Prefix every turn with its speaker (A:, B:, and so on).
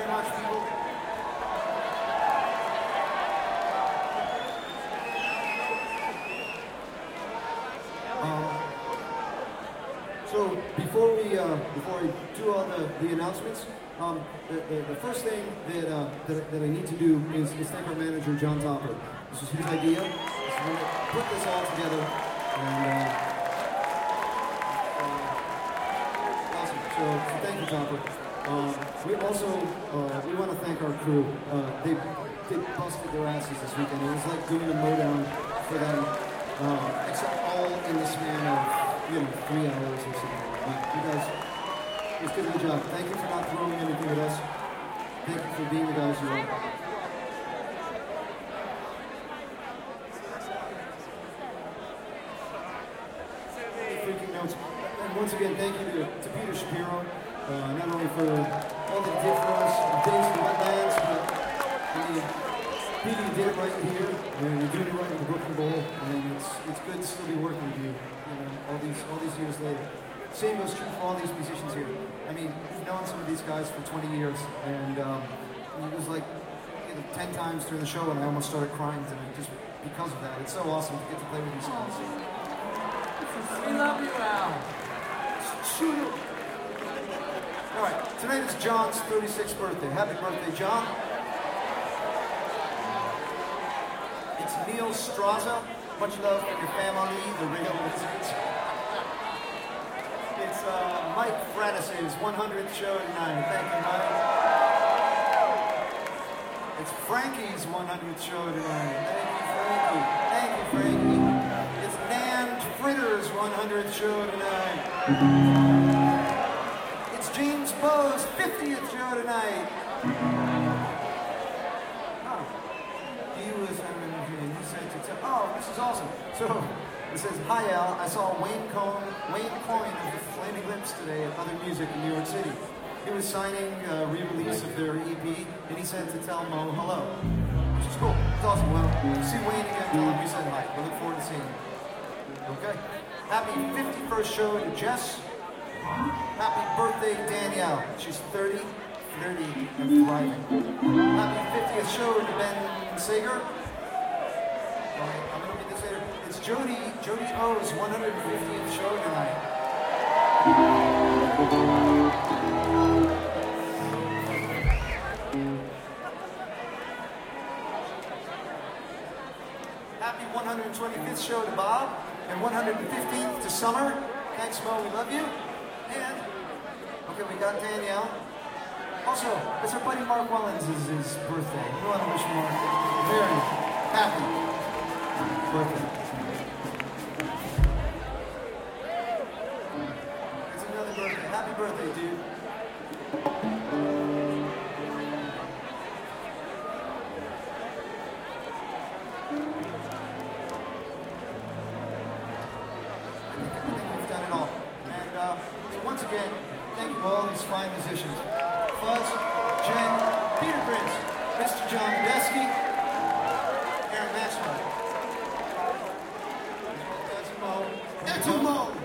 A: very much, people. So before we do all the announcements, the first thing that I need to do is thank our manager John Topper. This was his idea. This is when I put this all together, and awesome. So thank you, Topper. We also we want to thank our crew. They busted their asses this weekend. It was like doing a Motown for them, except all in the span of 3 hours or something. But you guys just did a good job. Thank you for not throwing anything at us. Thank you for being the guys you are. Freaking notes. And once again, thank you to Peter Shapiro, not only for all that he did for us, Days in the Wetlands, but Peter, you did it right here, and you're doing it right in the Brooklyn Bowl, and it's good to still be working with you, all these years later. Same goes true for all these musicians here. I mean, we've known some of these guys for 20 years, and it was like 10 times during the show, and I almost started crying tonight just because of that. It's so awesome to get to play with these guys.
B: We love you, Al.
A: Shoot him. All right, tonight is John's 36th birthday. Happy birthday, John. It's Neil Straza. Much love for your family, the real Wizards. It's Mike Franis's 100th show tonight. Thank you, Mike. It's Frankie's 100th show tonight. Thank you, Frankie. Thank you, Frankie. It's Nan Fritter's 100th show tonight. It's James Bowe's 50th show tonight. Oh, this is awesome. So, it says, hi Al, I saw Wayne Coyne of the Flaming Lips today at Other Music in New York City. He was signing a re-release of their EP, and he said to tell Mo hello. Which is cool. It's awesome. Well, see Wayne again, tell him we said hi. We look forward to seeing him. Okay? Happy 51st show to Jess. Happy birthday, Danielle. She's 30, flirty, and thriving. Happy 50th show to Ben Sager. I'm going to read this later. It's Jody O's 150th show tonight. Happy 125th show to Bob, and 115th to Summer. Thanks, Mo, we love you. And, okay, we got Danielle. Also, it's our buddy Mark Wellens' his birthday. We want to wish Mark a very happy birthday. It's another birthday. Happy birthday, dude. I think we've done it all. And so once again, thank you to all these fine musicians. Fuzz, Jen, Peter Prince, Mr. John Badesky, Aaron Maxwell. That's Mo.